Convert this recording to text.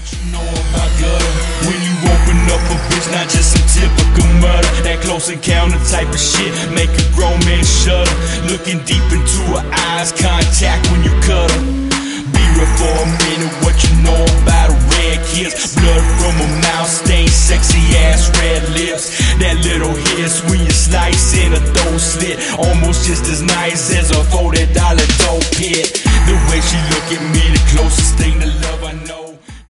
You know about gutter when you open up a bitch, not just some typical murder. That close encounter type of shit make a grown man shudder. Looking deep into her eyes, contact when you cut her. Be real for a minute, what you know about a red kiss? Blood from her mouth, stained sexy ass red lips. That little hiss when you slice in a throat slit, almost just as nice as a $40 dope hit. The way she look at me